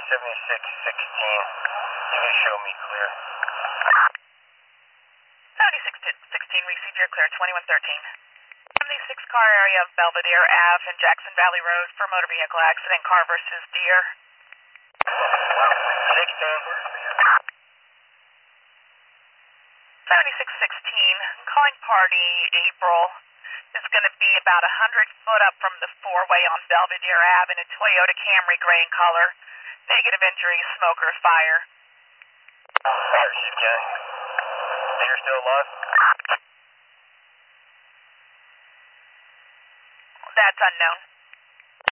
7616. You can show me clear. 7616, received your clear, 2113. 76 car area of Belvedere Ave and Jackson Valley Road for motor vehicle accident, car versus deer. 7616, calling party April. Is going to be about 100 foot up from the four-way on Belvedere Ave in a Toyota Camry gray in color. Negative injury, smoker, fire. Fire, Chief Ken. Deer still alive? That's unknown.